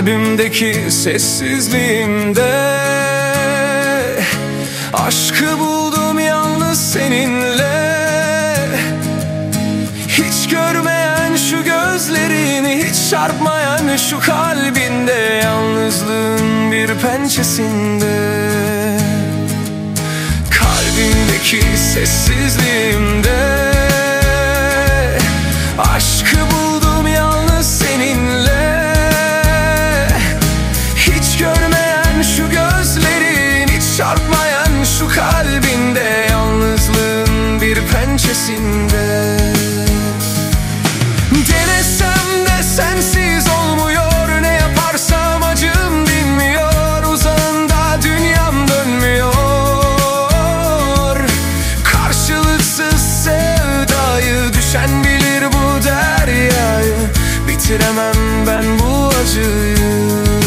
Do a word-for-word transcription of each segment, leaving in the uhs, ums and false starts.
Kalbimdeki sessizliğimde aşkı buldum yalnız seninle. Hiç görmeyen şu gözlerini, hiç çarpmayan şu kalbinde, yalnızlığın bir pençesinde. Kalbimdeki sessizliğimde aşkı buldum yalnız seninle. Hiç görmeyen şu gözlerin, hiç çarpmayan şu kalbinde, yalnızlığın bir pençesinde. Denesem de sensiz olmuyor, ne yaparsam acım dinmiyor. Uzağında dünyam dönmüyor. Karşılıksız sevdayı düşen bilir bu deryayı. Bitiremem ben bu acıyı.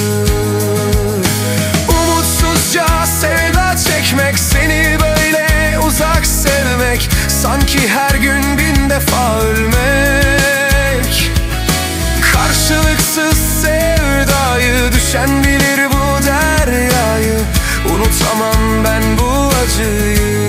Umutsuzca sevda çekmek, seni böyle uzak sevmek, sanki her gün bin defa ölmek. Karşılıksız sevdayı düşen bilir bu deryayı. Unutamam ben bu acıyı.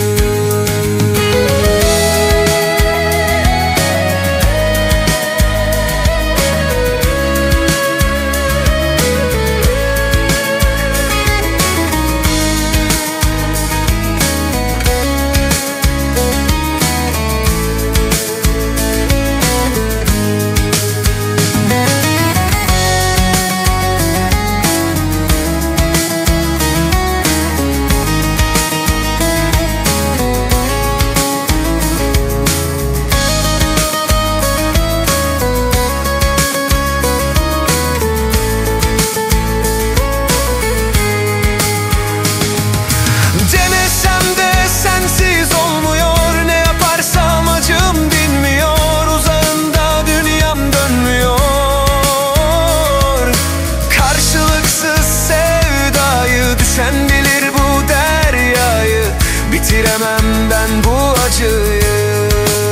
Sen bilir bu deryayı. Bitiremem ben bu acıyı.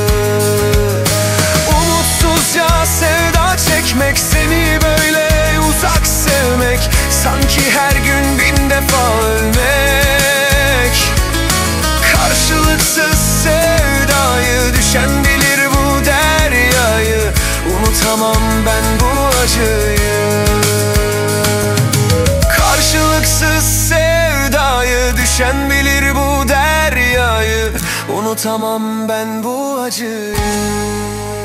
Umutsuzca sevda çekmek, seni böyle uzak sevmek, sanki her gün bin defa ölmek. Karşılıksız sevdayı düşen bilir bu deryayı. Unutamam ben bu acıyı. Karşılıksız sevdayı düşen bilir bu deryayı. Unutamam ben bu acıyı.